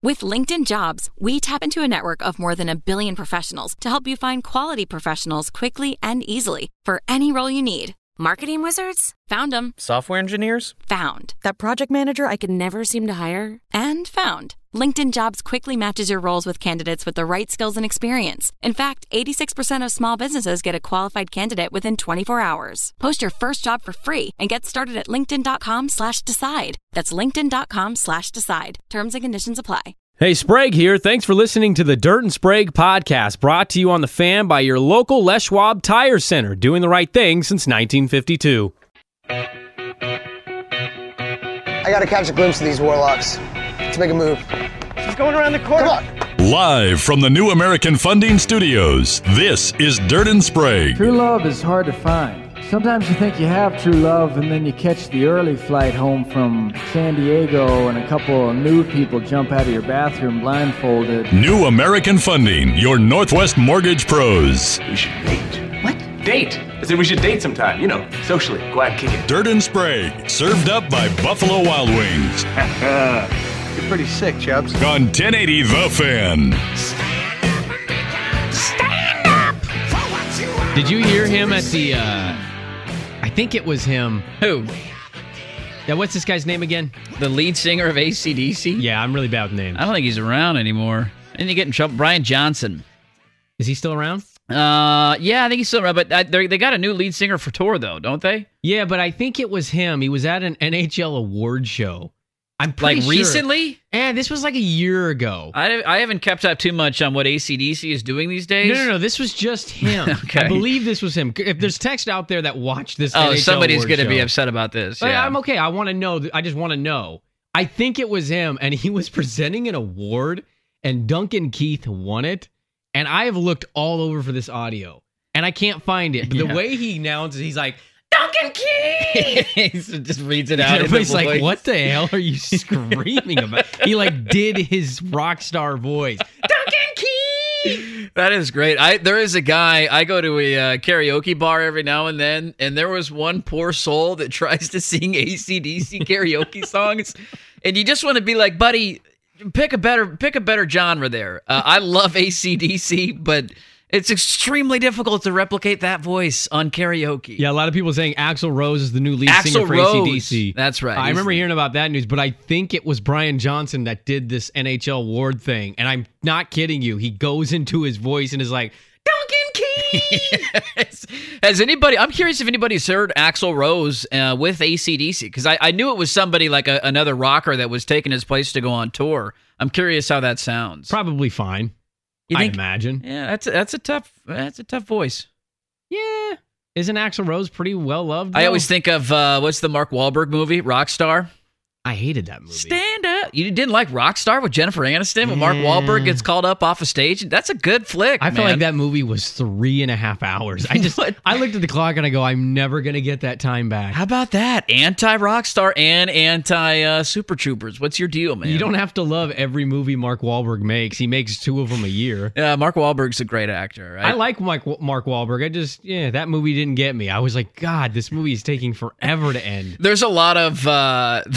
With LinkedIn Jobs, we tap into a network of more than 1 billion professionals to help you find quality professionals quickly and easily for any role you need. Marketing wizards? Found them. Software engineers? Found. That project manager I could never seem to hire? And found. LinkedIn Jobs quickly matches your roles with candidates with the right skills and experience. In fact, 86% of small businesses get a qualified candidate within 24 hours. Post your first job for free and get started at linkedin.com/decide. That's linkedin.com/decide. Terms and conditions apply. Hey, Sprague here. Thanks for listening to the Dirt and Sprague podcast, brought to you on The Fan by your local Les Schwab Tire Center, doing the right thing since 1952. I gotta catch a glimpse of these warlocks. Let's make a move. She's going around the corner. Come on. Live from the New American Funding Studios, this is Dirt and Sprague. True love is hard to find. Sometimes you think you have true love, and then you catch the early flight home from San Diego, and a couple of nude people jump out of your bathroom blindfolded. New American Funding, your Northwest mortgage pros. We should date. What? Date. I said we should date sometime. You know, socially. Go out and kick it. Dirt and Sprague, served up by Buffalo Wild Wings. You're pretty sick, Chubbs. On 1080 The Fan. Stand up! Did you hear him at the, I think it was him. Who? Yeah, what's this guy's name again? The lead singer of AC/DC? Yeah, I'm really bad with names. I don't think he's around anymore. Didn't he get in trouble? Brian Johnson. Is he still around? Yeah, I think he's still around, but they got a new lead singer for tour, though, don't they? Yeah, but I think it was him. He was at an NHL award show. I'm pretty sure. Recently? Yeah, this was like a year ago. I haven't kept up too much on what AC/DC is doing these days. No, this was just him. Okay. I believe this was him. If there's text out there that watched this NHL somebody's award going to show, be upset about this. But Yeah. I'm okay. I want to know. I just want to know. I think it was him, and he was presenting an award, and Duncan Keith won it. And I have looked all over for this audio, and I can't find it. But the way he announces, he's like, Duncan Keith! He just reads it out. Everybody's like, what the hell are you screaming about? He like did his rock star voice. Duncan Keith! That is great. There is a guy, I go to a karaoke bar every now and then, and there was one poor soul that tries to sing AC/DC karaoke songs, and you just want to be like, buddy, pick a better genre there. I love AC/DC, but it's extremely difficult to replicate that voice on karaoke. Yeah, a lot of people saying Axl Rose is the new lead Axl singer for Rose. AC/DC. That's right. I remember hearing about that news, but I think it was Brian Johnson that did this NHL award thing, and I'm not kidding you. He goes into his voice and is like, Duncan Keith! Has anybody? I'm curious if anybody's heard Axl Rose with AC/DC, because I knew it was somebody like another rocker that was taking his place to go on tour. I'm curious how that sounds. Probably fine. I imagine. Yeah, that's a tough voice. Yeah. Isn't Axl Rose pretty well loved? I always think of what's the Mark Wahlberg movie, Rockstar? I hated that movie. Stand up. You didn't like Rockstar with Jennifer Aniston when Mark Wahlberg gets called up off a stage? That's a good flick, I feel like that movie was 3.5 hours. I looked at the clock and I go, I'm never going to get that time back. How about that? Anti-Rockstar and anti-Super Troopers. What's your deal, man? You don't have to love every movie Mark Wahlberg makes. He makes 2 of them a year. Yeah, Mark Wahlberg's a great actor. Right? I like Mark Wahlberg. That movie didn't get me. I was like, God, this movie is taking forever to end. There's a lot of bad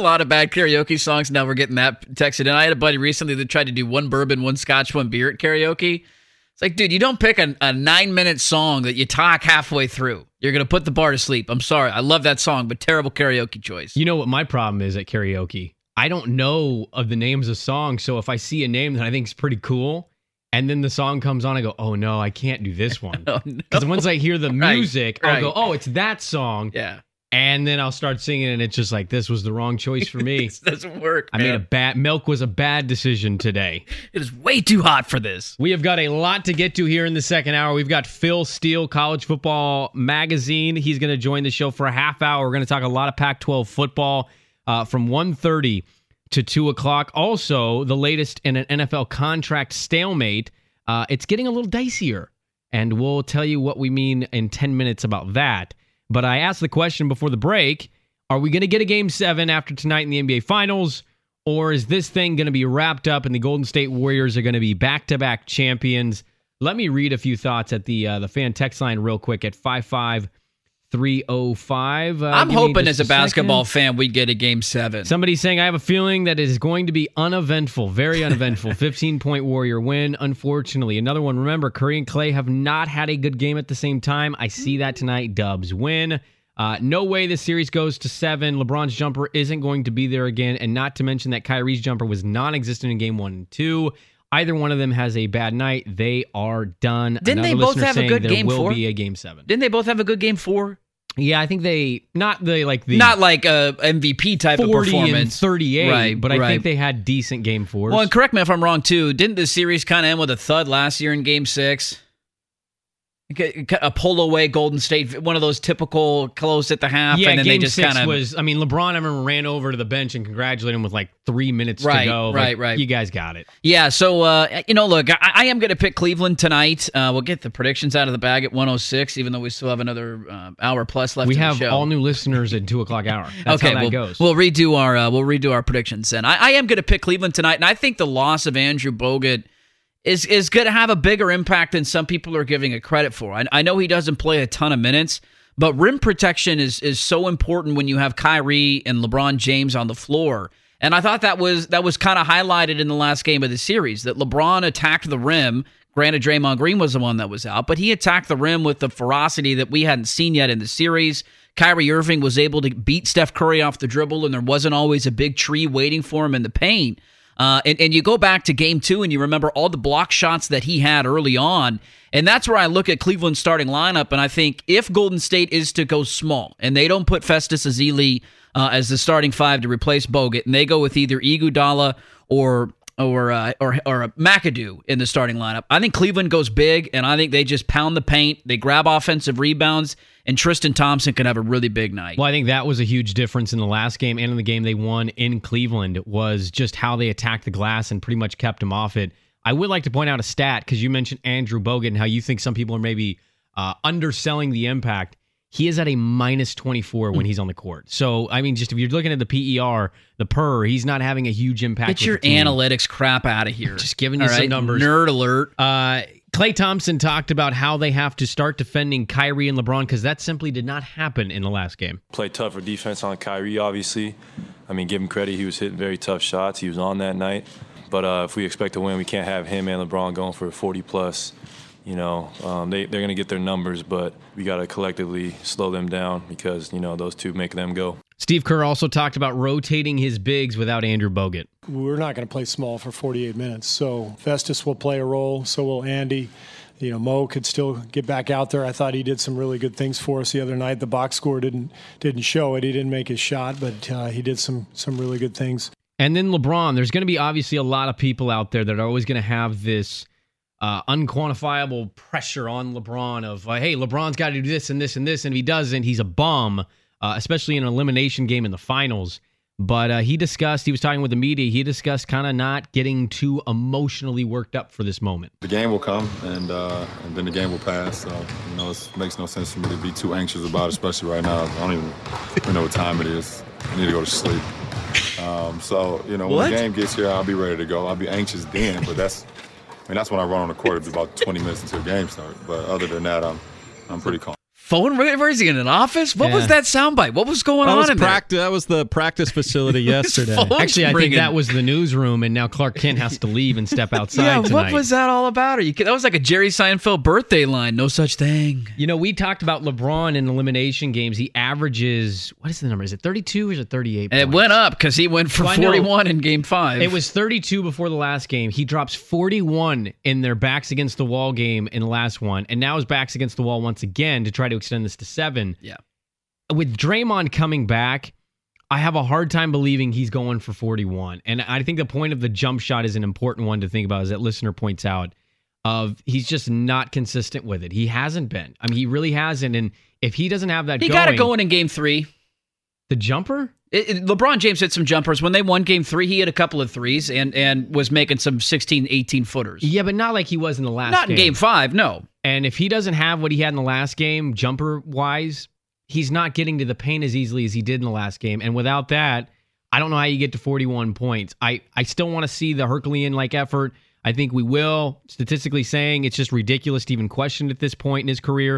karaoke songs. Now we're getting that texted in. I had a buddy recently that tried to do one bourbon, one scotch, one beer at karaoke. It's like, dude, you don't pick a 9-minute song that you talk halfway through. You're going to put the bar to sleep. I'm sorry. I love that song, but terrible karaoke choice. You know what my problem is at karaoke? I don't know of the names of songs, so if I see a name that I think is pretty cool, and then the song comes on, I go, oh no, I can't do this one. Because once I hear the music, I'll go, oh, it's that song. Yeah. And then I'll start singing, and it's just like, this was the wrong choice for me. This doesn't work. I made milk was a bad decision today. It is way too hot for this. We have got a lot to get to here in the second hour. We've got Phil Steele, College Football Magazine. He's going to join the show for a half hour. We're going to talk a lot of Pac-12 football from 1:30 to 2 o'clock. Also, the latest in an NFL contract stalemate. It's getting a little dicier, and we'll tell you what we mean in 10 minutes about that. But I asked the question before the break, are we going to get a Game 7 after tonight in the NBA Finals, or is this thing going to be wrapped up and the Golden State Warriors are going to be back-to-back champions? Let me read a few thoughts at the fan text line real quick at 305. I'm hoping as a basketball fan we get a Game 7. Somebody's saying, I have a feeling that it is going to be uneventful, very uneventful. 15-point Warrior win, unfortunately. Another one, remember, Curry and Clay have not had a good game at the same time. I see that tonight. Dubs win. No way this series goes to 7. LeBron's jumper isn't going to be there again, and not to mention that Kyrie's jumper was non-existent in Game 1 and 2. Either one of them has a bad night. They are done. Didn't they both have a good Game 4? There will be a Game 7. Didn't they both have a good Game 4? Yeah, I think they not like a MVP type of 40 performance, and 38, right? But I think they had decent Game 4s. Well, and correct me if I'm wrong too. Didn't the series kind of end with a thud last year in Game 6? A pull away Golden State, one of those typical close at the half, yeah, and then Game they just 6 kind of was. I mean, LeBron, I remember, ran over to the bench and congratulated him with like 3 minutes to go. Right. You guys got it. Yeah. So look, I am going to pick Cleveland tonight. We'll get the predictions out of the bag at 106, even though we still have another hour plus left. We in have the show. all new listeners at 2:00 hour. That's how that goes. We'll redo our predictions. And I am going to pick Cleveland tonight, and I think the loss of Andrew Bogut is going to have a bigger impact than some people are giving it credit for. I know he doesn't play a ton of minutes, but rim protection is so important when you have Kyrie and LeBron James on the floor. And I thought that was kind of highlighted in the last game of the series, that LeBron attacked the rim. Granted, Draymond Green was the one that was out, but he attacked the rim with the ferocity that we hadn't seen yet in the series. Kyrie Irving was able to beat Steph Curry off the dribble, and there wasn't always a big tree waiting for him in the paint. And you go back to Game 2 and you remember all the block shots that he had early on. And that's where I look at Cleveland's starting lineup, and I think if Golden State is to go small and they don't put Festus Ezeli as the starting 5 to replace Bogut, and they go with either Iguodala or McAdoo in the starting lineup, I think Cleveland goes big, and I think they just pound the paint. They grab offensive rebounds, and Tristan Thompson can have a really big night. Well, I think that was a huge difference in the last game and in the game they won in Cleveland, was just how they attacked the glass and pretty much kept him off it. I would like to point out a stat, because you mentioned Andrew Bogut and how you think some people are maybe underselling the impact. He is at a minus 24 when he's on the court. So, I mean, just if you're looking at the PER, the PER, he's not having a huge impact. Get your analytics crap out of here. Just giving you some numbers. Nerd alert. Klay Thompson talked about how they have to start defending Kyrie and LeBron, because that simply did not happen in the last game. Play tougher defense on Kyrie, obviously. I mean, give him credit. He was hitting very tough shots. He was on that night. But if we expect to win, we can't have him and LeBron going for a 40-plus. They're going to get their numbers, but we got to collectively slow them down, because, those two make them go. Steve Kerr also talked about rotating his bigs without Andrew Bogut. We're not going to play small for 48 minutes, so Festus will play a role, so will Andy. Mo could still get back out there. I thought he did some really good things for us the other night. The box score didn't show it. He didn't make his shot, but he did some really good things. And then LeBron, there's going to be obviously a lot of people out there that are always going to have this unquantifiable pressure on LeBron of, hey, LeBron's got to do this and this and this, and if he doesn't, he's a bum, especially in an elimination game in the finals. But he was talking with the media, he discussed kind of not getting too emotionally worked up for this moment. The game will come, and then the game will pass. So, it makes no sense for me to be too anxious about it, especially right now. I don't even know what time it is. I need to go to sleep. When the game gets here, I'll be ready to go. I'll be anxious then, but that's when I run on the court. It's about 20 minutes until the game starts. But other than that, I'm pretty calm. Where is he, in an office? What was that soundbite? What was going on in there? That was the practice facility yesterday. Actually, I think that was the newsroom, and now Clark Kent has to leave and step outside tonight. What was that all about? That was like a Jerry Seinfeld birthday line. No such thing. We talked about LeBron in elimination games. He averages, what is the number? Is it 32 or is it 38 points? It went up because he went for 41 in Game 5. It was 32 before the last game. He drops 41 in their backs against the wall game in the last one, and now his backs against the wall once again to try to extend this to 7. Yeah. With Draymond coming back, I have a hard time believing he's going for 41. And I think the point of the jump shot is an important one to think about, as that listener points out, of he's just not consistent with it. He hasn't been. I mean, he really hasn't. And if he doesn't have that he got it going in Game 3. The jumper? LeBron James hit some jumpers. When they won Game 3, he hit a couple of threes and was making some 16, 18-footers. Yeah, but not like he was in the last game. Not in Game 5, no. And if he doesn't have what he had in the last game, jumper-wise, he's not getting to the paint as easily as he did in the last game. And without that, I don't know how you get to 41 points. I still want to see the Herculean-like effort. I think we will. Statistically saying, it's just ridiculous to even question at this point in his career.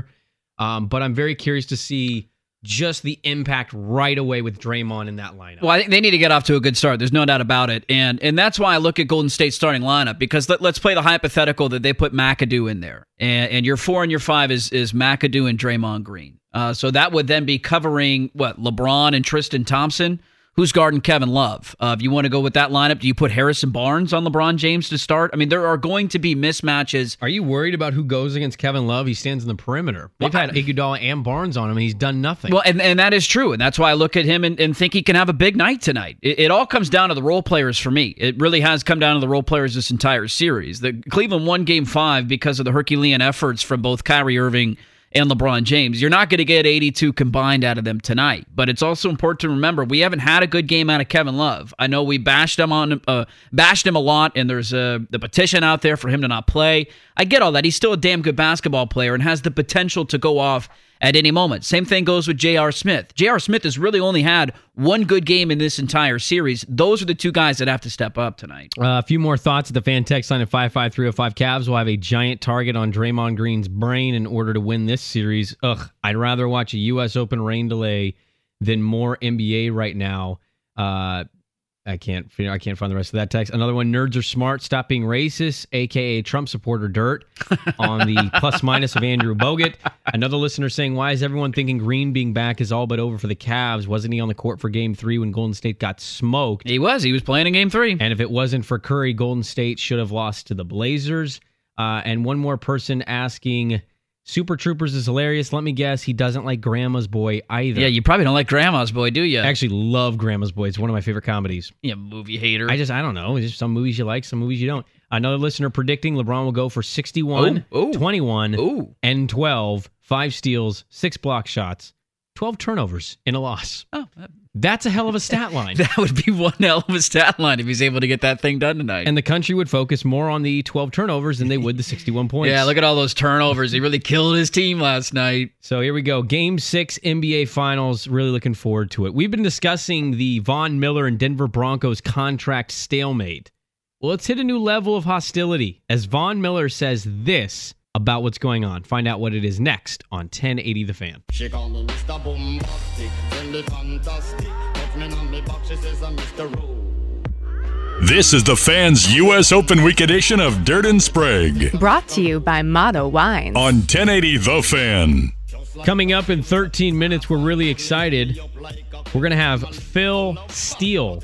But I'm very curious to see just the impact right away with Draymond in that lineup. Well, I think they need to get off to a good start. There's no doubt about it. And that's why I look at Golden State's starting lineup, because let's play the hypothetical that they put McAdoo in there. And your 4 and your 5 is McAdoo and Draymond Green. So that would then be covering, LeBron and Tristan Thompson? Who's guarding Kevin Love? If you want to go with that lineup, do you put Harrison Barnes on LeBron James to start? I mean, there are going to be mismatches. Are you worried about who goes against Kevin Love? He stands in the perimeter. They've had Iguodala and Barnes on him, and he's done nothing. Well, and that is true, and that's why I look at him and think he can have a big night tonight. It all comes down to the role players for me. It really has come down to the role players this entire series. The Cleveland won Game 5 because of the Herculean efforts from both Kyrie Irving and LeBron James. You're not going to get 82 combined out of them tonight, but it's also important to remember we haven't had a good game out of Kevin Love. I know we bashed him a lot, and there's the petition out there for him to not play. I get all that. He's still a damn good basketball player and has the potential to go off at any moment. Same thing goes with J.R. Smith. J.R. Smith has really only had one good game in this entire series. Those are the two guys that have to step up tonight. A few more thoughts at the fan text line at 55305. Cavs will have a giant target on Draymond Green's brain in order to win this series. I'd rather watch a U.S. Open rain delay than more NBA right now. I can't find the rest of that text. Another one, nerds are smart. Stop being racist, a.k.a. Trump supporter dirt, on the plus-minus of Andrew Bogut. Another listener saying, why is everyone thinking Green being back is all but over for the Cavs? Wasn't he on the court for Game 3 when Golden State got smoked? He was playing in Game 3. And if it wasn't for Curry, Golden State should have lost to the Blazers. And one more person asking, Super Troopers is hilarious. Let me guess, he doesn't like Grandma's Boy either. Yeah, you probably don't like Grandma's Boy, do you? I actually love Grandma's Boy. It's one of my favorite comedies. Yeah, movie hater. I don't know. There's some movies you like, some movies you don't. Another listener predicting LeBron will go for 61, 21, and 12, 5 steals, 6 block shots, 12 turnovers in a loss. That's a hell of a stat line. That would be one hell of a stat line if he's able to get that thing done tonight. And the country would focus more on the 12 turnovers than they would the 61 points. Yeah, look at all those turnovers. He really killed his team last night. So here we go. Game 6 NBA Finals. Really looking forward to it. We've been discussing the Von Miller and Denver Broncos contract stalemate. Well, let's hit a new level of hostility as Von Miller says this about what's going on. Find out what it is next on 1080 The Fan. She call me Mr. Bombastic, really fantastic. Put me on me box, she says I'm Mr. Rowe. This is the Fan's U.S. Open Week edition of Dirt and Sprague. Brought to you by Motto Wines. On 1080 The Fan. Coming up in 13 minutes, we're really excited. We're going to have Phil Steele.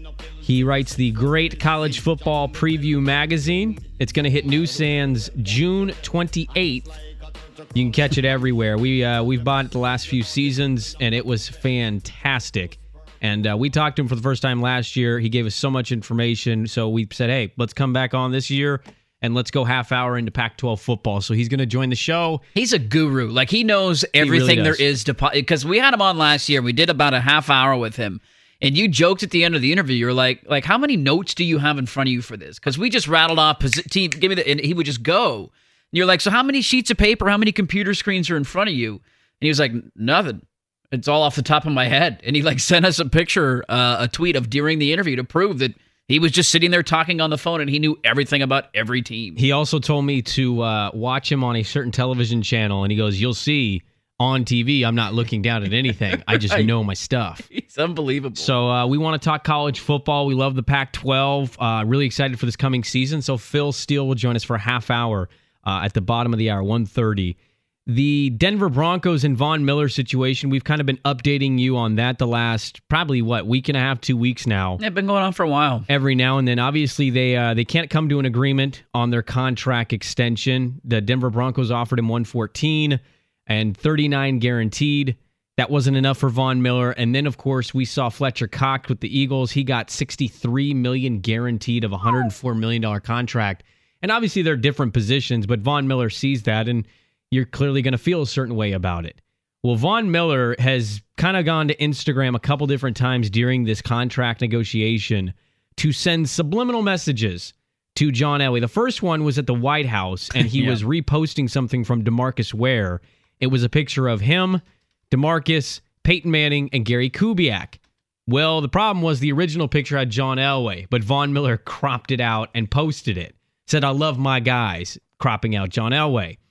He writes the Great College Football Preview magazine. It's going to hit newsstands June 28th. You can catch it everywhere. We've bought it the last few seasons, and it was fantastic. And we talked to him for the first time last year. He gave us so much information, so we said, hey, let's come back on this year, and let's go half hour into Pac-12 football. So he's going to join the show. He's a guru. Like, he knows everything there is to... Because we had him on last year. We did about a half hour with him. And you joked at the end of the interview, you're like, how many notes do you have in front of you for this? Because we just rattled off, team, give me the, and he would just go. And you're like, so how many sheets of paper, how many computer screens are in front of you? And he was like, nothing. It's all off the top of my head. And he sent us a picture, a tweet of during the interview to prove that he was just sitting there talking on the phone and he knew everything about every team. He also told me to watch him on a certain television channel, and he goes, you'll see. On TV, I'm not looking down at anything. I just know my stuff. He's unbelievable. So we want to talk college football. We love the Pac-12. Really excited for this coming season. So Phil Steele will join us for a half hour at the bottom of the hour, 1:30. The Denver Broncos and Von Miller situation, we've kind of been updating you on that the last probably, week and a half, 2 weeks now. It's been going on for a while. Every now and then. Obviously, they can't come to an agreement on their contract extension. The Denver Broncos offered him $114 and $39 guaranteed. That wasn't enough for Von Miller. And then, of course, we saw Fletcher Cox with the Eagles. He got $63 million guaranteed of a $104 million contract. And obviously, they're different positions, but Von Miller sees that, and you're clearly going to feel a certain way about it. Well, Von Miller has kind of gone to Instagram a couple different times during this contract negotiation to send subliminal messages to John Elway. The first one was at the White House, and he was reposting something from DeMarcus Ware. It was a picture of him, DeMarcus, Peyton Manning, and Gary Kubiak. Well, the problem was the original picture had John Elway, but Von Miller cropped it out and posted it. Said, I love my guys, cropping out John Elway.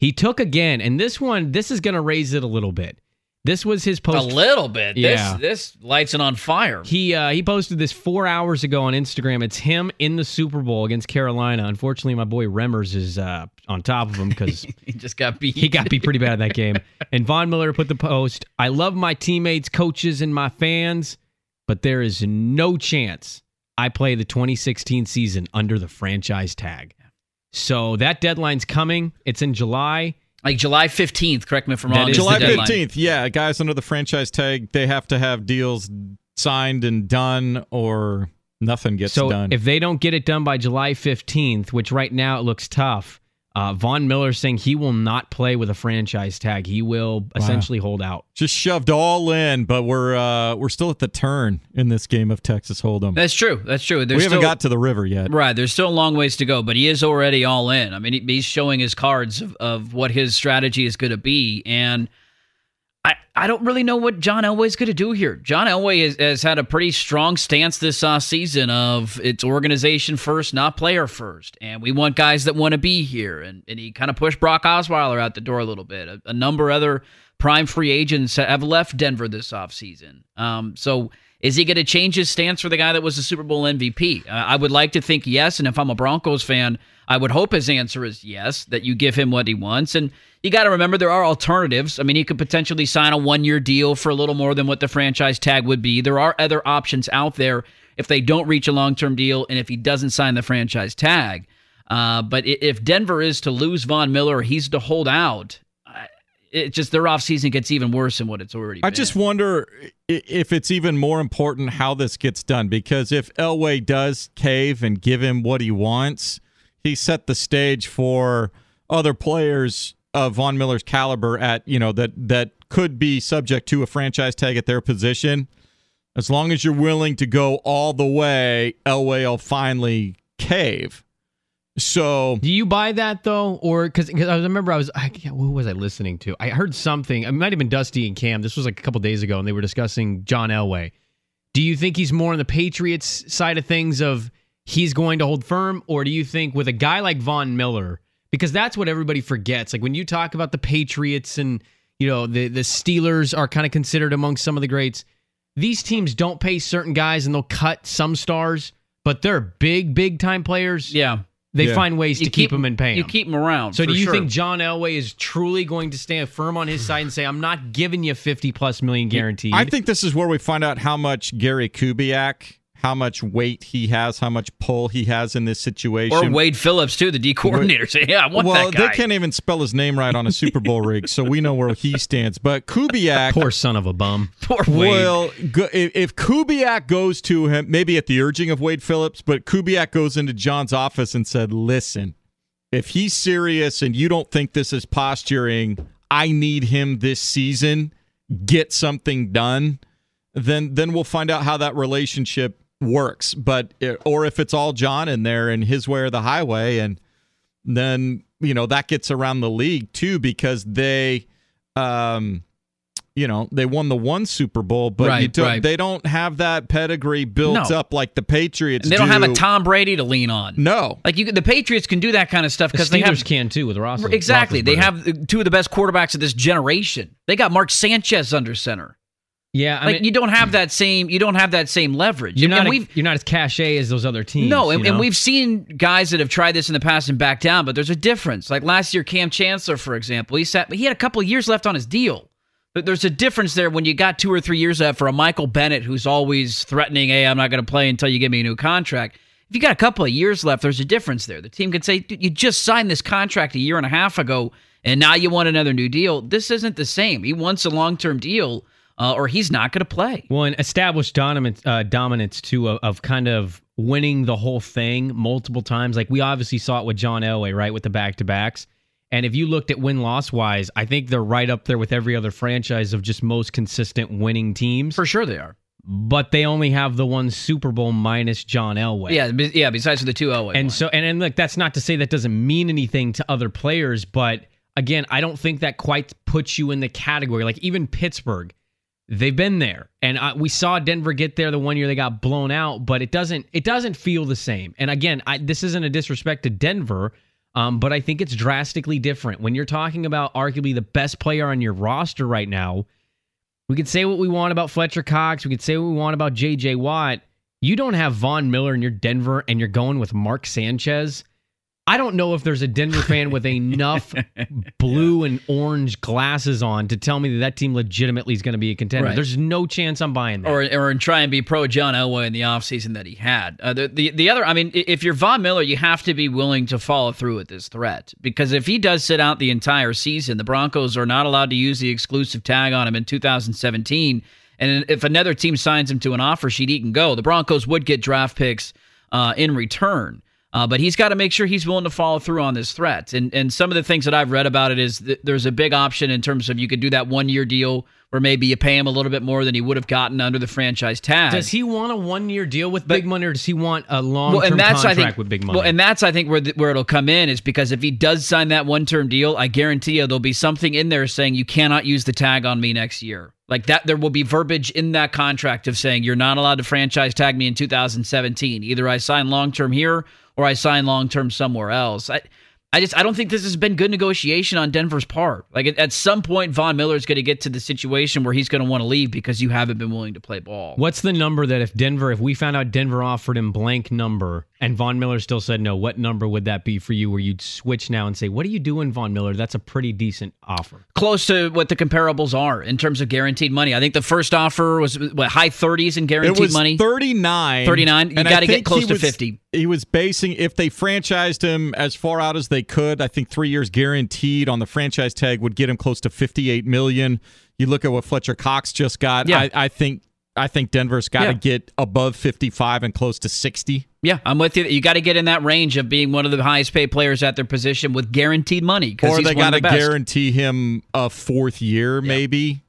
He took again, and this is going to raise it a little bit. This was his post. A little bit. Yeah. This lights it on fire. He posted this 4 hours ago on Instagram. It's him in the Super Bowl against Carolina. Unfortunately, my boy Remmers is on top of him because he just got beat. He got beat pretty bad in that game. And Von Miller put the post, I love my teammates, coaches, and my fans, but there is no chance I play the 2016 season under the franchise tag. So that deadline's coming. It's in July. Like July 15th, correct me if I'm wrong. July 15th, yeah. Guys under the franchise tag, they have to have deals signed and done or nothing gets done. So if they don't get it done by July 15th, which right now it looks tough, Von Miller saying he will not play with a franchise tag. He will essentially hold out. Just shoved all in, but we're still at the turn in this game of Texas Hold'em. That's true. We haven't got to the river yet. Right. There's still a long ways to go, but he is already all in. I mean, he's showing his cards of what his strategy is going to be, and I don't really know what John Elway's going to do here. John Elway has had a pretty strong stance this season of it's organization first, not player first. And we want guys that want to be here. And he kind of pushed Brock Osweiler out the door a little bit. A number of other prime free agents have left Denver this offseason. So is he going to change his stance for the guy that was the Super Bowl MVP? I would like to think yes. And if I'm a Broncos fan, I would hope his answer is yes, that you give him what he wants. And you got to remember there are alternatives. I mean, he could potentially sign a one-year deal for a little more than what the franchise tag would be. There are other options out there if they don't reach a long-term deal and if he doesn't sign the franchise tag. But if Denver is to lose Von Miller or he's to hold out, it just their offseason gets even worse than what it's already been. I just wonder if it's even more important how this gets done, because if Elway does cave and give him what he wants, he set the stage for other players of Von Miller's caliber at, that could be subject to a franchise tag at their position. As long as you're willing to go all the way, Elway will finally cave. So, do you buy that though, or because I remember who was I listening to? I heard something. It might have been Dusty and Cam. This was like a couple days ago, and they were discussing John Elway. Do you think he's more on the Patriots side of things of he's going to hold firm, or do you think with a guy like Von Miller, because that's what everybody forgets. Like when you talk about the Patriots and the Steelers are kind of considered among some of the greats. These teams don't pay certain guys and they'll cut some stars, but they're big time players. Yeah. They find ways to keep them and pay them. You keep them around. So do you think John Elway is truly going to stand firm on his side and say, I'm not giving you $50+ million guaranteed? I think this is where we find out how much Gary Kubiak, how much weight he has, how much pull he has in this situation. Or Wade Phillips, too, the D coordinator. Say, yeah, I want that guy. Well, they can't even spell his name right on a Super Bowl rig, so we know where he stands. But Kubiak... Poor son of a bum. Poor Wade. Well, if Kubiak goes to him, maybe at the urging of Wade Phillips, but Kubiak goes into John's office and said, listen, if he's serious and you don't think this is posturing, I need him this season, get something done, then we'll find out how that relationship works. But or if it's all John in there and his way or the highway, and then that gets around the league too, because they they won the one Super Bowl, but they don't have that pedigree built up like the Patriots. And they don't have a Tom Brady to lean on. No, like the Patriots can do that kind of stuff because they can too with Ross. Exactly, they have two of the best quarterbacks of this generation. They got Mark Sanchez under center. Yeah, I mean, you don't have that same leverage. You're not as cachet as those other teams. No, and we've seen guys that have tried this in the past and backed down, but there's a difference. Like last year, Cam Chancellor, for example, he had a couple of years left on his deal. But there's a difference there when you got 2 or 3 years left for a Michael Bennett who's always threatening, hey, I'm not going to play until you give me a new contract. If you got a couple of years left, there's a difference there. The team could say, you just signed this contract a year and a half ago, and now you want another new deal. This isn't the same. He wants a long-term deal. Or he's not going to play. Well, and established dominance, too, of kind of winning the whole thing multiple times. Like, we obviously saw it with John Elway, right, with the back-to-backs. And if you looked at win-loss-wise, I think they're right up there with every other franchise of just most consistent winning teams. For sure they are. But they only have the one Super Bowl minus John Elway. Yeah, besides the 2 Elway and ones. So, and look, that's not to say that doesn't mean anything to other players, but, again, I don't think that quite puts you in the category. Like, even Pittsburgh, they've been there, and we saw Denver get there the one year they got blown out, but it doesn't feel the same. And again, this isn't a disrespect to Denver. But I think it's drastically different. When you're talking about arguably the best player on your roster right now, we could say what we want about Fletcher Cox. We could say what we want about J.J. Watt. You don't have Von Miller in your Denver, and you're going with Mark Sanchez. I don't know if there's a Denver fan with enough blue and orange glasses on to tell me that team legitimately is going to be a contender. Right. There's no chance I'm buying that. Or try and be pro John Elway in the offseason that he had. The other, I mean, if you're Von Miller, you have to be willing to follow through with this threat. Because if he does sit out the entire season, the Broncos are not allowed to use the exclusive tag on him in 2017. And if another team signs him to an offer sheet, he can go. The Broncos would get draft picks in return. But he's got to make sure he's willing to follow through on this threat. And some of the things that I've read about it is that there's a big option in terms of you could do that 1-year deal where maybe you pay him a little bit more than he would have gotten under the franchise tag. Does he want a 1-year deal with big money, or does he want a long-term contract with big money? Well, and that's, I think, where it'll come in, is because if he does sign that one-term deal, I guarantee you there'll be something in there saying you cannot use the tag on me next year. Like that, there will be verbiage in that contract of saying you're not allowed to franchise tag me in 2017. Either I sign long-term here or I sign long-term somewhere else. I don't think this has been good negotiation on Denver's part. Like at some point, Von Miller is going to get to the situation where he's going to want to leave because you haven't been willing to play ball. What's the number that if we found out Denver offered him blank number and Von Miller still said no, what number would that be for you where you'd switch now and say, what are you doing, Von Miller? That's a pretty decent offer. Close to what the comparables are in terms of guaranteed money. I think the first offer was high 30s in guaranteed money. It was 39. 39. You got to get close to 50. He was basing, if they franchised him as far out as they could, I think 3 years guaranteed on the franchise tag would get him close to $58 million. You look at what Fletcher Cox just got. Yeah. I think Denver's got to get above 55 and close to 60. Yeah, I'm with you. You got to get in that range of being one of the highest paid players at their position with guaranteed money. Or they got to guarantee him a fourth year, maybe,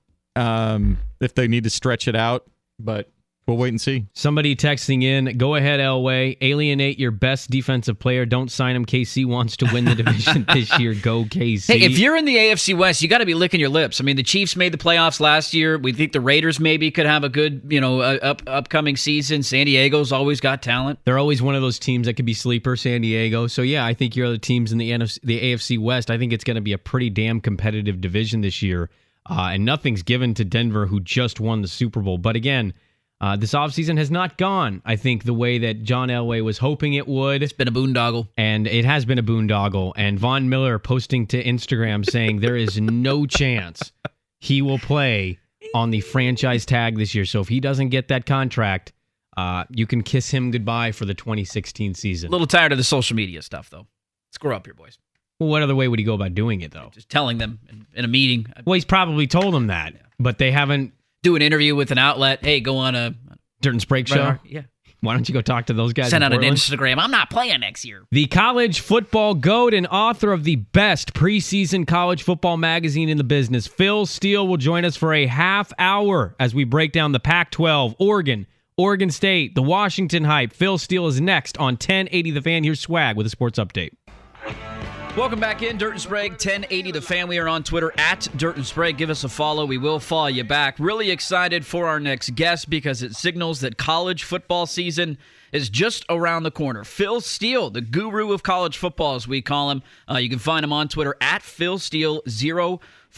if they need to stretch it out. But we'll wait and see. Somebody texting in, go ahead, Elway. Alienate your best defensive player. Don't sign him. KC wants to win the division this year. Go KC. Hey, if you're in the AFC West, you got to be licking your lips. I mean, the Chiefs made the playoffs last year. We think the Raiders maybe could have a good, upcoming season. San Diego's always got talent. They're always one of those teams that could be sleeper, San Diego. So, yeah, I think your other teams in the AFC West, I think it's going to be a pretty damn competitive division this year. And nothing's given to Denver, who just won the Super Bowl. But again, this offseason has not gone, I think, the way that John Elway was hoping it would. It's been a boondoggle. And it has been a boondoggle. And Von Miller posting to Instagram saying there is no chance he will play on the franchise tag this year. So if he doesn't get that contract, you can kiss him goodbye for the 2016 season. A little tired of the social media stuff, though. Let's grow up here, boys. Well, what other way would he go about doing it, though? Just telling them in a meeting. Well, he's probably told them that, but they haven't. Do an interview with an outlet. Hey, go on a Dirt and Sprague show. Yeah. Why don't you go talk to those guys? Send out an Portland? Instagram. I'm not playing next year. The college football GOAT and author of the best preseason college football magazine in the business, Phil Steele, will join us for a half hour as we break down the Pac-12, Oregon State, the Washington hype. Phil Steele is next on 1080 The Fan. Here's Swag with a sports update. Welcome back in, Dirt and Sprague, 1080 The Fan. We are on Twitter at Dirt and Sprague. Give us a follow. We will follow you back. Really excited for our next guest because it signals that college football season is just around the corner. Phil Steele, the guru of college football, as we call him. You can find him on Twitter at PhilSteele042,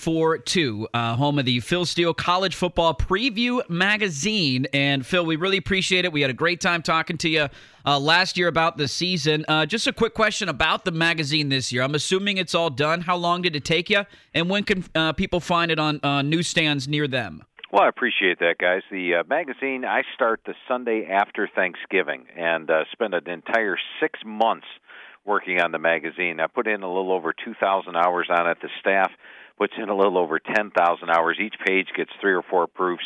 home of the Phil Steele College Football Preview Magazine. And Phil, we really appreciate it. We had a great time talking to you last year about the season. Just a quick question about the magazine this year. I'm assuming it's all done. How long did it take you? And when can people find it on newsstands near them? Well, I appreciate that, guys. The magazine, I start the Sunday after Thanksgiving and spend an entire 6 months working on the magazine. I put in a little over 2,000 hours on it. The staff puts in a little over 10,000 hours. Each page gets 3 or 4 proofs,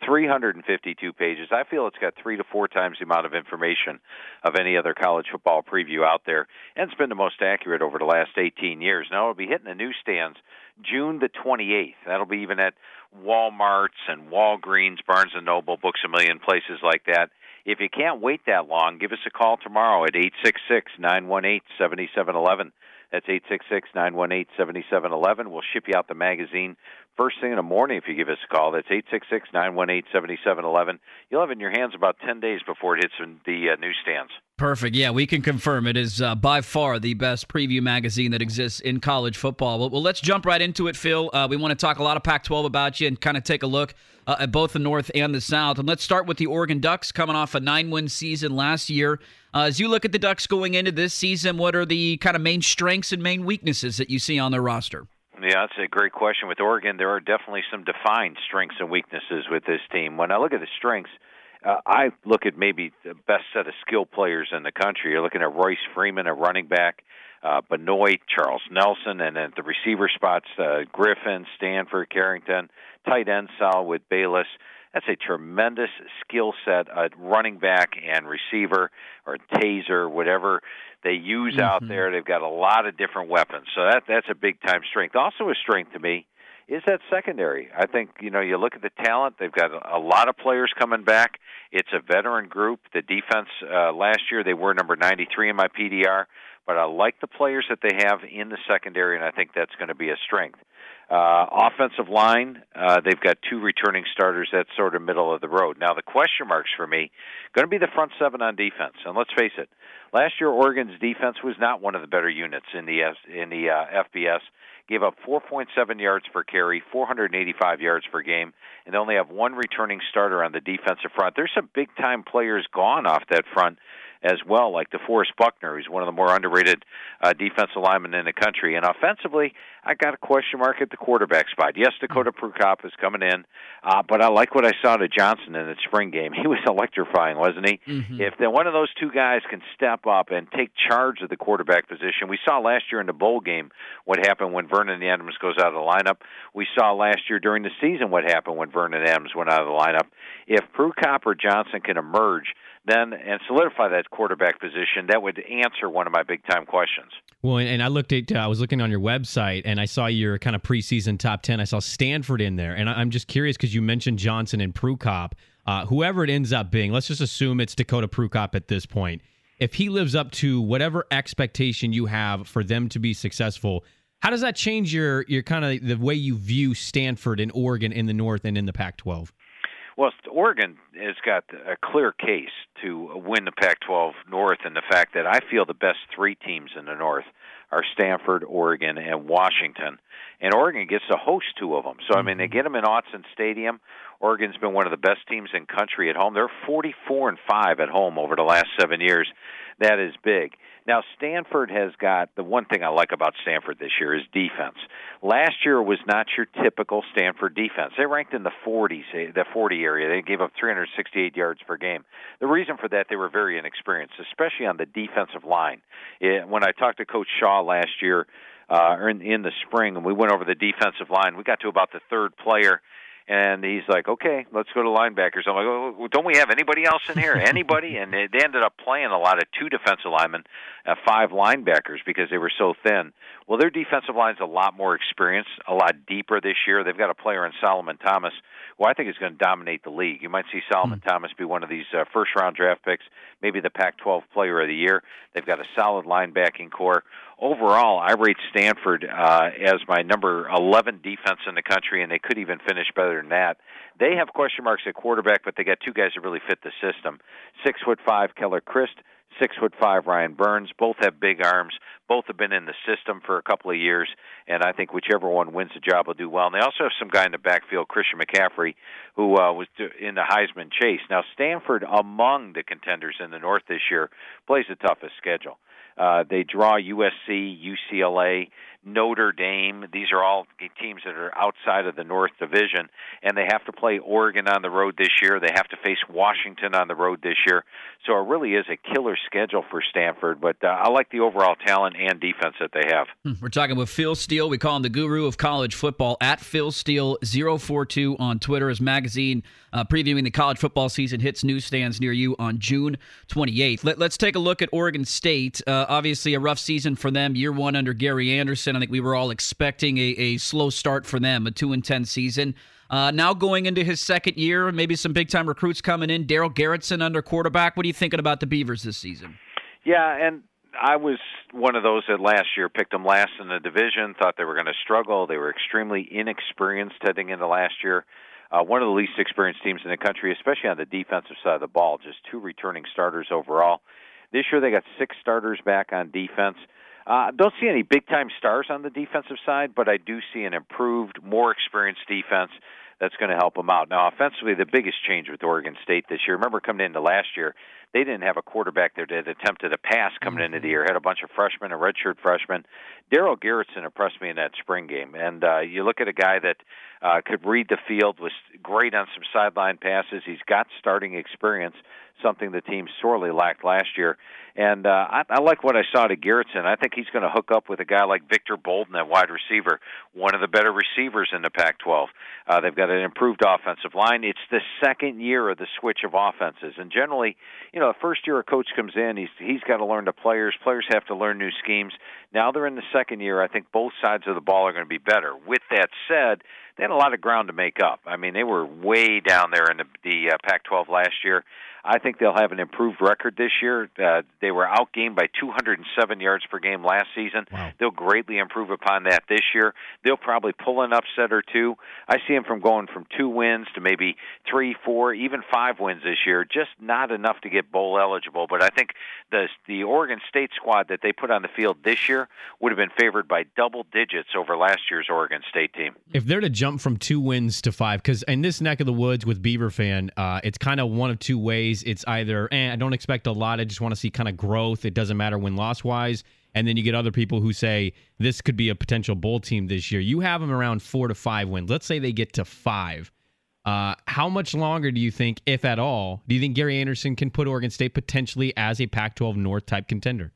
352 pages. I feel it's got 3 to 4 times the amount of information of any other college football preview out there, and it's been the most accurate over the last 18 years. Now, it'll be hitting the newsstands June the 28th. That'll be even at Walmart's and Walgreens, Barnes & Noble, Books A Million, places like that. If you can't wait that long, give us a call tomorrow at 866-918-7711. That's 866-918-7711. We'll ship you out the magazine first thing in the morning if you give us a call. That's 866-918-7711. You'll have it in your hands about 10 days before it hits the newsstands. Perfect. Yeah, we can confirm it is by far the best preview magazine that exists in college football. Well, let's jump right into it, Phil. We want to talk a lot of Pac-12 about you and kind of take a look at both the North and the South. And let's start with the Oregon Ducks coming off a 9-win season last year. As you look at the Ducks going into this season, what are the kind of main strengths and main weaknesses that you see on their roster? Yeah, that's a great question. With Oregon, there are definitely some defined strengths and weaknesses with this team. When I look at the strengths, I look at maybe the best set of skill players in the country. You're looking at Royce Freeman, a running back, Benoit, Charles Nelson, and at the receiver spots, Griffin, Stanford, Carrington, tight end Sal with Bayless. That's a tremendous skill set, running back and receiver or taser, whatever they use out there. They've got a lot of different weapons. So that's a big-time strength. Also a strength to me is that secondary. I think, you look at the talent, they've got a lot of players coming back. It's a veteran group. The defense last year, they were number 93 in my PDR, but I like the players that they have in the secondary, and I think that's going to be a strength. Offensive line, they've got 2 returning starters. That's sort of middle of the road. Now, the question marks for me going to be the front 7 on defense. And let's face it, last year Oregon's defense was not one of the better units in the FBS. Gave up 4.7 yards per carry, 485 yards per game, and they only have 1 returning starter on the defensive front. There's some big-time players gone off that front as well, like DeForest Buckner, who's one of the more underrated defensive linemen in the country. And offensively, I got a question mark at the quarterback spot. Yes, Dakota Prukop is coming in, but I like what I saw to Johnson in the spring game. He was electrifying, wasn't he? If one of those 2 guys can step up and take charge of the quarterback position, we saw last year in the bowl game what happened when Vernon Adams goes out of the lineup. We saw last year during the season what happened when Vernon Adams went out of the lineup. If Prukop or Johnson can emerge then and solidify that quarterback position, that would answer one of my big-time questions. Well, and I looked at, I was looking on your website, and I saw your kind of preseason top 10. I saw Stanford in there, and I'm just curious because you mentioned Johnson and Prukop. Whoever it ends up being, let's just assume it's Dakota Prukop at this point. If he lives up to whatever expectation you have for them to be successful, how does that change your kind of the way you view Stanford and Oregon in the North and in the Pac-12? Well, Oregon has got a clear case to win the Pac-12 North, and the fact that I feel the best 3 teams in the North are Stanford, Oregon, and Washington. And Oregon gets to host 2 of them. So, I mean, they get them in Autzen Stadium. Oregon's been one of the best teams in country at home. They're 44-5 at home over the last 7 years. That is big. Now, Stanford has got, the one thing I like about Stanford this year is defense. Last year was not your typical Stanford defense. They ranked in the 40s, the 40 area. They gave up 368 yards per game. The reason for that, they were very inexperienced, especially on the defensive line. When I talked to Coach Shaw last year, in the spring, and we went over the defensive line, we got to about the 3rd player, and he's like, okay, let's go to linebackers. I'm like, oh, don't we have anybody else in here? Anybody? And they ended up playing a lot of 2 defensive linemen, 5 linebackers because they were so thin. Well, their defensive line's a lot more experienced, a lot deeper this year. They've got a player in Solomon Thomas who I think is going to dominate the league. You might see Solomon Thomas be one of these first-round draft picks, maybe the Pac-12 Player of the Year. They've got a solid linebacking core. Overall, I rate Stanford as my number 11 defense in the country, and they could even finish better than that. They have question marks at quarterback, but they got 2 guys that really fit the system. 6'5" Keller Christ, 6'5" Ryan Burns. Both have big arms. Both have been in the system for a couple of years, and I think whichever one wins the job will do well. And they also have some guy in the backfield, Christian McCaffrey, who was in the Heisman chase. Now, Stanford, among the contenders in the North this year, plays the toughest schedule. They draw USC, UCLA, Notre Dame. These are all teams that are outside of the North Division, and they have to play Oregon on the road this year. They have to face Washington on the road this year. So it really is a killer schedule for Stanford, but I like the overall talent and defense that they have. We're talking with Phil Steele. We call him the guru of college football, at Phil Steele 042 on Twitter. His magazine previewing the college football season hits newsstands near you on June 28th. Let's take a look at Oregon State. Obviously a rough season for them, year 1 under Gary Anderson. I think we were all expecting a slow start for them, a 2-10 season. Now going into his 2nd year, maybe some big-time recruits coming in. Darryl Garrettson under quarterback. What are you thinking about the Beavers this season? Yeah, and I was one of those that last year picked them last in the division, thought they were going to struggle. They were extremely inexperienced heading into last year. One of the least experienced teams in the country, especially on the defensive side of the ball, just 2 returning starters overall. This year they got 6 starters back on defense. Don't see any big-time stars on the defensive side, but I do see an improved, more experienced defense that's going to help them out. Now, offensively, the biggest change with Oregon State this year, remember coming into last year, they didn't have a quarterback there that attempted a pass coming into the year, had a bunch of freshmen, a redshirt freshman. Daryl Garrettson impressed me in that spring game. And you look at a guy that could read the field, was great on some sideline passes. He's got starting experience, something the team sorely lacked last year. And I like what I saw to Garrettson. I think he's going to hook up with a guy like Victor Bolden at wide receiver, one of the better receivers in the Pac-12. They've got an improved offensive line. It's the second year of the switch of offenses. And generally, the first year a coach comes in, he's got to learn the players. Players have to learn new schemes. Now they're in the second year. I think both sides of the ball are going to be better. With that said, they had a lot of ground to make up. I mean, they were way down there in the Pac-12 last year. I think they'll have an improved record this year. They were outgained by 207 yards per game last season. Wow. They'll greatly improve upon that this year. They'll probably pull an upset or two. I see them from going from 2 wins to maybe 3, 4, even 5 wins this year. Just not enough to get bowl eligible. But I think the Oregon State squad that they put on the field this year would have been favored by double digits over last year's Oregon State team. If they're to jump from 2 wins to 5, because in this neck of the woods with Beaver fan, it's kind of one of 2 ways. It's either, I don't expect a lot. I just want to see kind of growth. It doesn't matter win-loss wise. And then you get other people who say this could be a potential bowl team this year. You have them around 4 to 5 wins. Let's say they get to 5. How much longer do you think, if at all, do you think Gary Anderson can put Oregon State potentially as a Pac-12 North type contender?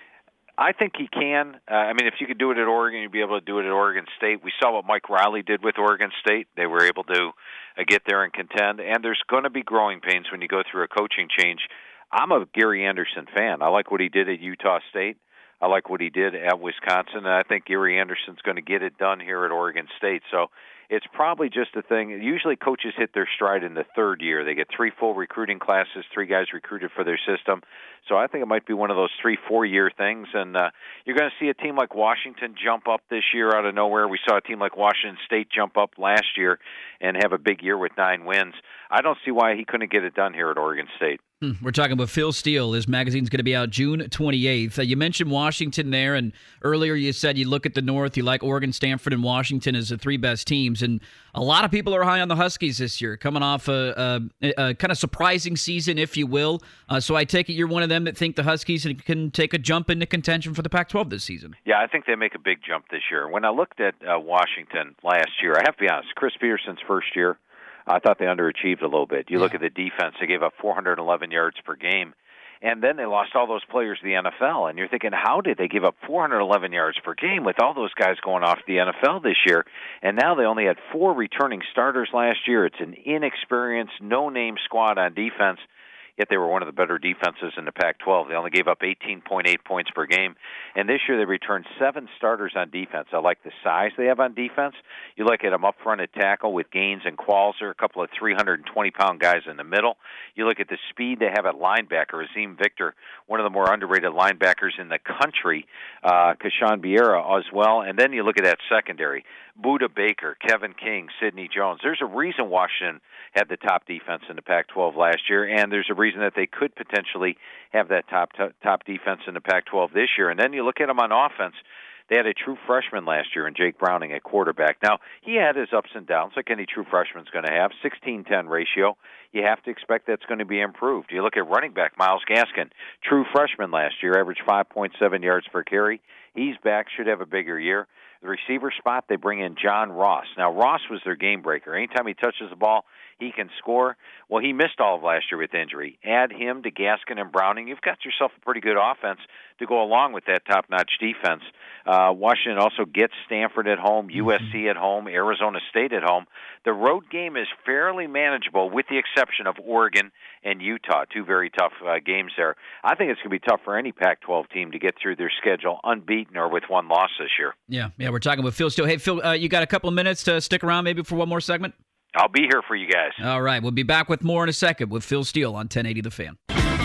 I think he can. If you could do it at Oregon, you'd be able to do it at Oregon State. We saw what Mike Riley did with Oregon State. They were able to get there and contend. And there's going to be growing pains when you go through a coaching change. I'm a Gary Anderson fan. I like what he did at Utah State. I like what he did at Wisconsin. And I think Gary Anderson's going to get it done here at Oregon State. So it's probably just a thing. Usually coaches hit their stride in the 3rd year. They get 3 full recruiting classes, 3 guys recruited for their system. So I think it might be one of those 3-4 year things. And you're going to see a team like Washington jump up this year out of nowhere. We saw a team like Washington State jump up last year and have a big year with 9 wins. I don't see why he couldn't get it done here at Oregon State. We're talking about Phil Steele. His magazine's going to be out June 28th. You mentioned Washington there, and earlier you said you look at the North, you like Oregon, Stanford, and Washington as the 3 best teams. And a lot of people are high on the Huskies this year, coming off a kind of surprising season, if you will. So I take it you're one of them that think the Huskies can take a jump into contention for the Pac-12 this season. Yeah, I think they make a big jump this year. When I looked at Washington last year, I have to be honest, Chris Peterson's first year, I thought they underachieved a little bit. You look at the defense, they gave up 411 yards per game, and then they lost all those players to the NFL. And you're thinking, how did they give up 411 yards per game with all those guys going off to the NFL this year? And now they only had 4 returning starters last year. It's an inexperienced, no-name squad on defense. Yet they were one of the better defenses in the Pac-12. They only gave up 18.8 points per game. And this year they returned 7 starters on defense. I like the size they have on defense. You look at them up front at tackle with Gaines and Qualzer, a couple of 320-pound guys in the middle. You look at the speed they have at linebacker, Azim Victor, one of the more underrated linebackers in the country, Kashawn Vieira as well. And then you look at that secondary, Budda Baker, Kevin King, Sidney Jones. There's a reason Washington had the top defense in the Pac-12 last year, and there's a reason that they could potentially have that top defense in the Pac-12 this year. And then you look at them on offense. They had a true freshman last year in Jake Browning at quarterback. Now, he had his ups and downs like any true freshman's going to have, 16-10 ratio. You have to expect that's going to be improved. You look at running back Myles Gaskin, true freshman last year, averaged 5.7 yards per carry. He's back, should have a bigger year. The receiver spot, they bring in John Ross. Now, Ross was their game breaker. Anytime he touches the ball, he can score. Well, he missed all of last year with injury. Add him to Gaskin and Browning, you've got yourself a pretty good offense to go along with that top-notch defense. Washington also gets Stanford at home, USC at home, Arizona State at home. The road game is fairly manageable with the exception of Oregon and Utah, 2 very tough games there. I think it's going to be tough for any Pac-12 team to get through their schedule unbeaten or with 1 loss this year. Yeah, we're talking with Phil Steele. Hey, Phil, you got a couple of minutes to stick around maybe for one more segment? I'll be here for you guys. All right, we'll be back with more in a second with Phil Steele on 1080 The Fan.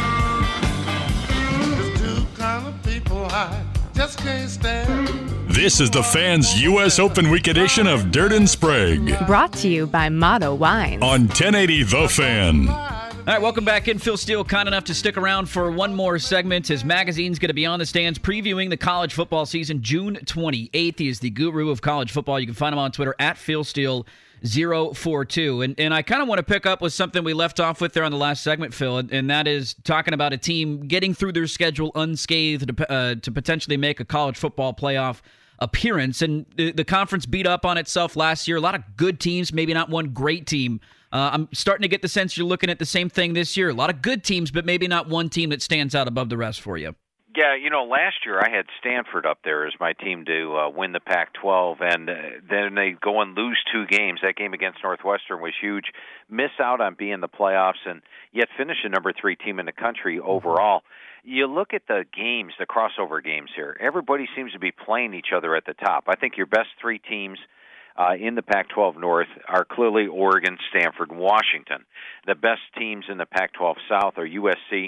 This is the Fan's U.S. Open Week edition of Dirt and Sprague. Brought to you by Motto Wines. On 1080 The Fan. All right, welcome back in. Phil Steele, kind enough to stick around for one more segment. His magazine's going to be on the stands previewing the college football season June 28th. He is the guru of college football. You can find him on Twitter at PhilSteele042. And I kind of want to pick up with something we left off with there on the last segment, Phil, and that is talking about a team getting through their schedule unscathed to potentially make a college football playoff appearance. And the conference beat up on itself last year. A lot of good teams, maybe not one great team. I'm starting to get the sense you're looking at the same thing this year. A lot of good teams, but maybe not one team that stands out above the rest for you. Yeah, last year I had Stanford up there as my team to win the Pac-12, and then they go and lose 2 games. That game against Northwestern was huge. Miss out on being in the playoffs, and yet finish the number 3 team in the country overall. You look at the games, the crossover games here. Everybody seems to be playing each other at the top. I think your best 3 teams in the Pac-12 North are clearly Oregon, Stanford, and Washington. The best teams in the Pac-12 South are USC,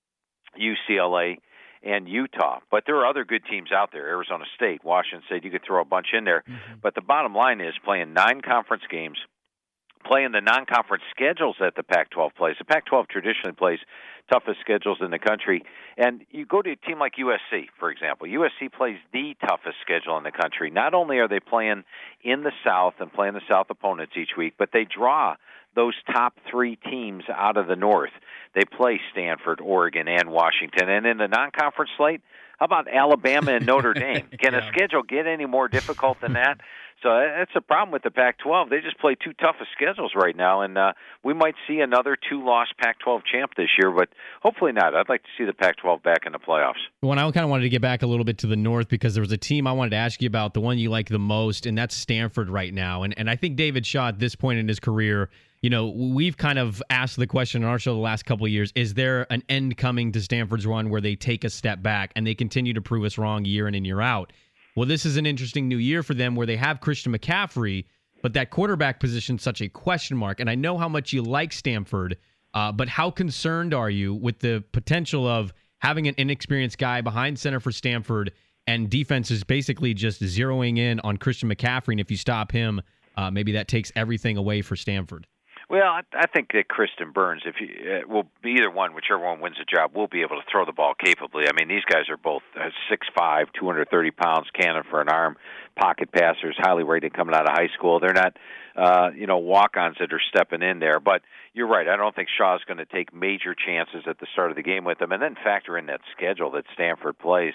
UCLA, and Utah. But there are other good teams out there, Arizona State, Washington State. You could throw a bunch in there. Mm-hmm. But the bottom line is playing 9 conference games, playing the non-conference schedules that the Pac-12 plays. The Pac-12 traditionally plays toughest schedules in the country. And you go to a team like USC, for example. USC plays the toughest schedule in the country. Not only are they playing in the South and playing the South opponents each week, but they draw those top 3 teams out of the North. They play Stanford, Oregon, and Washington. And in the non-conference slate, how about Alabama and Notre Dame? Can a schedule get any more difficult than that? So that's a problem with the Pac-12. They just play 2 toughest schedules right now, and we might see another 2-loss Pac-12 champ this year, but hopefully not. I'd like to see the Pac-12 back in the playoffs. Well, I kind of wanted to get back a little bit to the North because there was a team I wanted to ask you about, the one you like the most, and that's Stanford right now. And I think David Shaw at this point in his career, we've kind of asked the question on our show the last couple of years, is there an end coming to Stanford's run where they take a step back and they continue to prove us wrong year in and year out? Well, this is an interesting new year for them where they have Christian McCaffrey, but that quarterback position is such a question mark. And I know how much you like Stanford, but how concerned are you with the potential of having an inexperienced guy behind center for Stanford and defense is basically just zeroing in on Christian McCaffrey, and if you stop him, maybe that takes everything away for Stanford? Well, I think that Kristen Burns, if you will be either one, whichever one wins the job, will be able to throw the ball capably. I mean, these guys are both 6'5", 230 pounds, cannon for an arm, pocket passers, highly rated coming out of high school. They're not, walk-ons that are stepping in there. But you're right. I don't think Shaw's going to take major chances at the start of the game with them, and then factor in that schedule that Stanford plays.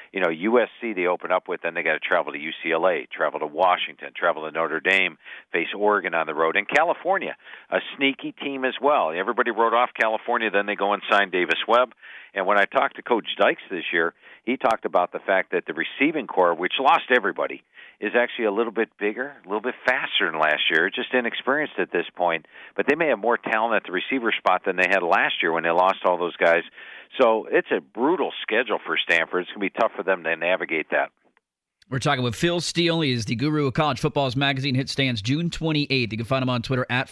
USC they open up with, then they got to travel to UCLA, travel to Washington, travel to Notre Dame, face Oregon on the road, and California, a sneaky team as well. Everybody wrote off California, then they go and sign Davis Webb. And when I talked to Coach Dykes this year, he talked about the fact that the receiving core, which lost everybody, is actually a little bit bigger, a little bit faster than last year, just inexperienced at this point. But they may have more talent at the receiver spot than they had last year when they lost all those guys. So it's a brutal schedule for Stanford. It's going to be tough for them to navigate that. We're talking with Phil Steele. He is the guru of college football's magazine hit stands June 28th. You can find him on Twitter at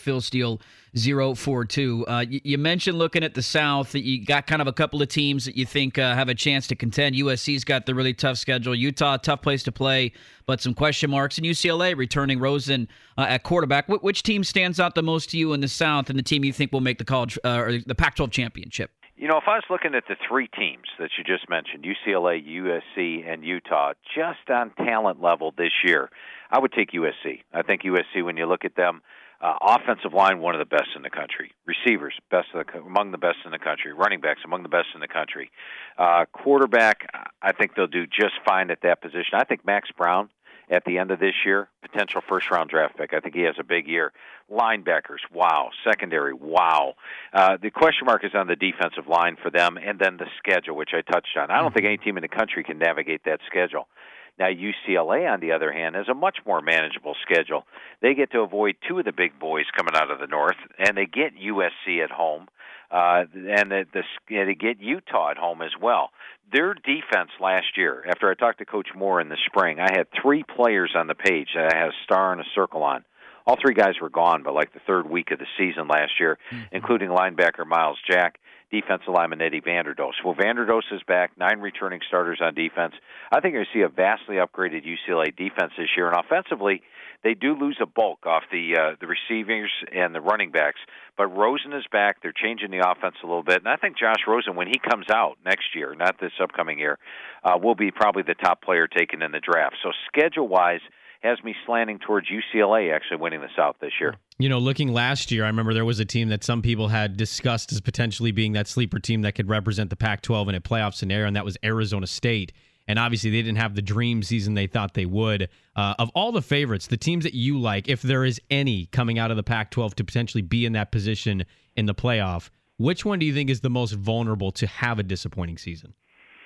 PhilSteele042. You mentioned looking at the South that you got kind of a couple of teams that you think have a chance to contend. USC's got the really tough schedule. Utah, tough place to play, but some question marks. And UCLA returning Rosen at quarterback. Which team stands out the most to you in the South and the team you think will make the college or the Pac-12 championship? If I was looking at the 3 teams that you just mentioned, UCLA, USC, and Utah, just on talent level this year, I would take USC. I think USC, when you look at them, offensive line, one of the best in the country. Receivers, among the best in the country. Running backs, among the best in the country. Quarterback, I think they'll do just fine at that position. I think Max Brown, at the end of this year, potential first-round draft pick. I think he has a big year. Linebackers, wow. Secondary, wow. The question mark is on the defensive line for them, and then the schedule, which I touched on. I don't think any team in the country can navigate that schedule. Now, UCLA, on the other hand, has a much more manageable schedule. They get to avoid 2 of the big boys coming out of the North, and they get USC at home. And they get Utah at home as well. Their defense last year, after I talked to Coach Moore in the spring, I had 3 players on the page that I had a star and a circle on. All 3 guys were gone by like the 3rd week of the season last year, including linebacker Miles Jack, defensive lineman Eddie Vanderdoes. Well, Vanderdoes is back, 9 returning starters on defense. I think you're going to see a vastly upgraded UCLA defense this year, and offensively, they do lose a bulk off the receivers and the running backs. But Rosen is back. They're changing the offense a little bit. And I think Josh Rosen, when he comes out next year, not this upcoming year, will be probably the top player taken in the draft. So schedule-wise, has me slanting towards UCLA actually winning the South this year. You know, looking last year, I remember there was a team that some people had discussed as potentially being that sleeper team that could represent the Pac-12 in a playoff scenario, and that was Arizona State. And obviously, they didn't have the dream season they thought they would. Of all the favorites, the teams that you like, if there is any coming out of the Pac-12 to potentially be in that position in the playoff, which one do you think is the most vulnerable to have a disappointing season?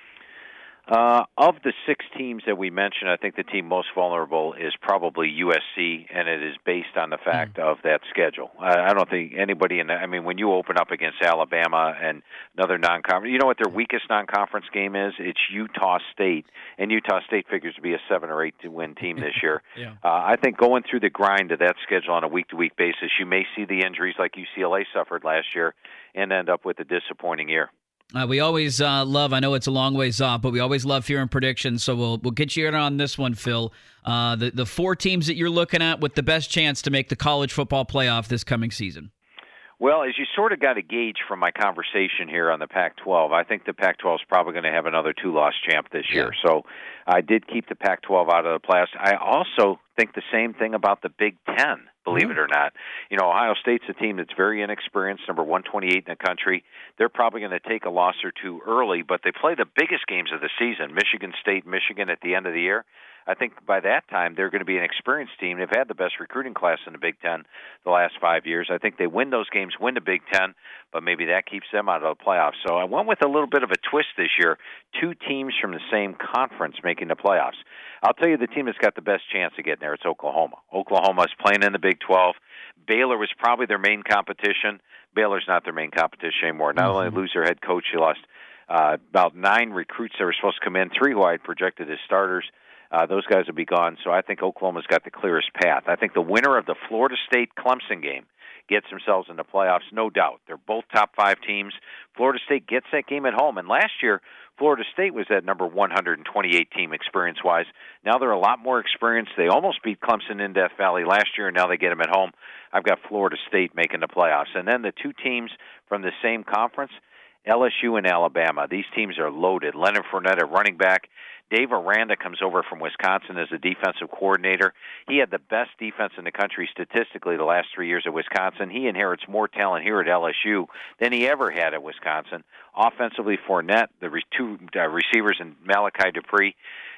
Of the 6 teams that we mentioned, I think the team most vulnerable is probably USC, and it is based on the fact of that schedule. I don't think anybody when you open up against Alabama and another non-conference, you know what their weakest non-conference game is? It's Utah State, and Utah State figures to be a 7 or 8 to win team this year. Yeah. I think going through the grind of that schedule on a week-to-week basis, you may see the injuries like UCLA suffered last year and end up with a disappointing year. We always love, I know it's a long ways off, but we always love hearing predictions, so we'll get you in on this one, Phil. The 4 teams that you're looking at with the best chance to make the college football playoff this coming season. Well, as you sort of got a gauge from my conversation here on the Pac-12, I think the Pac-12 is probably going to have another 2-loss champ this year. So I did keep the Pac-12 out of the playoffs. I also think the same thing about the Big Ten, believe it or not. You know, Ohio State's a team that's very inexperienced, number 128 in the country. They're probably going to take a loss or 2 early, but they play the biggest games of the season, Michigan State, Michigan at the end of the year. I think by that time they're going to be an experienced team. They've had the best recruiting class in the Big Ten the last 5 years. I think they win those games, win the Big Ten, but maybe that keeps them out of the playoffs. So I went with a little bit of a twist this year, 2 teams from the same conference making the playoffs. I'll tell you the team that's got the best chance of getting there, it's Oklahoma. Oklahoma is playing in the Big 12. Baylor was probably their main competition. Baylor's not their main competition anymore. Not only lose their head coach, they lost about 9 recruits that were supposed to come in, 3 who I had projected as starters. Those guys will be gone, so I think Oklahoma's got the clearest path. I think the winner of the Florida State-Clemson game gets themselves in the playoffs, no doubt. They're both top 5 teams. Florida State gets that game at home, and last year Florida State was that number 128 team experience-wise. Now they're a lot more experienced. They almost beat Clemson in Death Valley last year, and now they get them at home. I've got Florida State making the playoffs. And then the 2 teams from the same conference, LSU and Alabama. These teams are loaded. Leonard Fournette at running back. Dave Aranda comes over from Wisconsin as a defensive coordinator. He had the best defense in the country statistically the last 3 years at Wisconsin. He inherits more talent here at LSU than he ever had at Wisconsin. Offensively, Fournette, the 2 receivers, and Malachi Dupree.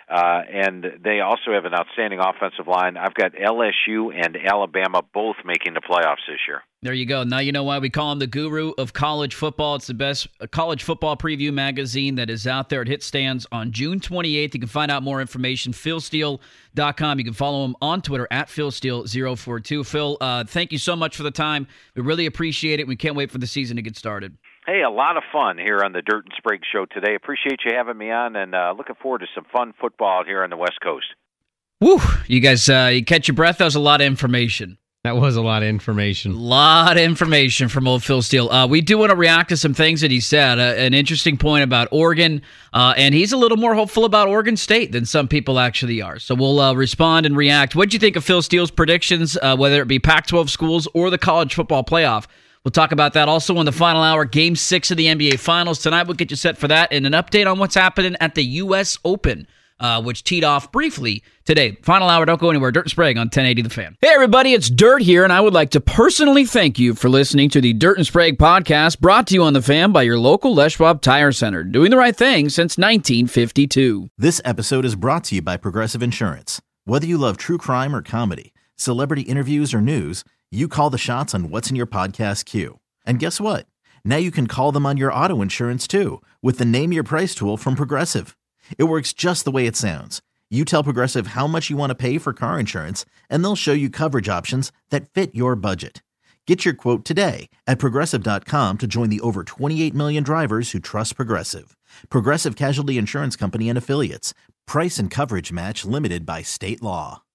And they also have an outstanding offensive line. I've got LSU and Alabama both making the playoffs this year. There you go. Now you know why we call him the guru of college football. It's the best college football preview magazine that is out there. It hit stands on June 28th. You can find out more information, philsteele.com. You can follow him on Twitter at philsteele042. Phil, thank you so much for the time. We really appreciate it. We can't wait for the season to get started. Hey, a lot of fun here on the Dirt and Sprague Show today. Appreciate you having me on, and looking forward to some fun football out here on the West Coast. Woo! You guys, you catch your breath? That was a lot of information. That was a lot of information. A lot of information from old Phil Steele. We do want to react to some things that he said. An interesting point about Oregon, and he's a little more hopeful about Oregon State than some people actually are. So we'll respond and react. What do you think of Phil Steele's predictions, whether it be Pac-12 schools or the college football playoff? We'll talk about that also in the final hour. Game 6 of the NBA Finals tonight. We'll get you set for that, and an update on what's happening at the U.S. Open, which teed off briefly today. Final hour, don't go anywhere. Dirt and Sprague on 1080 The Fan. Hey, everybody, it's Dirt here, and I would like to personally thank you for listening to the Dirt and Sprague podcast, brought to you on The Fan by your local Les Schwab Tire Center, doing the right thing since 1952. This episode is brought to you by Progressive Insurance. Whether you love true crime or comedy, celebrity interviews or news, you call the shots on what's in your podcast queue. And guess what? Now you can call them on your auto insurance, too, with the Name Your Price tool from Progressive. It works just the way it sounds. You tell Progressive how much you want to pay for car insurance, and they'll show you coverage options that fit your budget. Get your quote today at Progressive.com to join the over 28 million drivers who trust Progressive. Progressive Casualty Insurance Company and Affiliates. Price and coverage match limited by state law.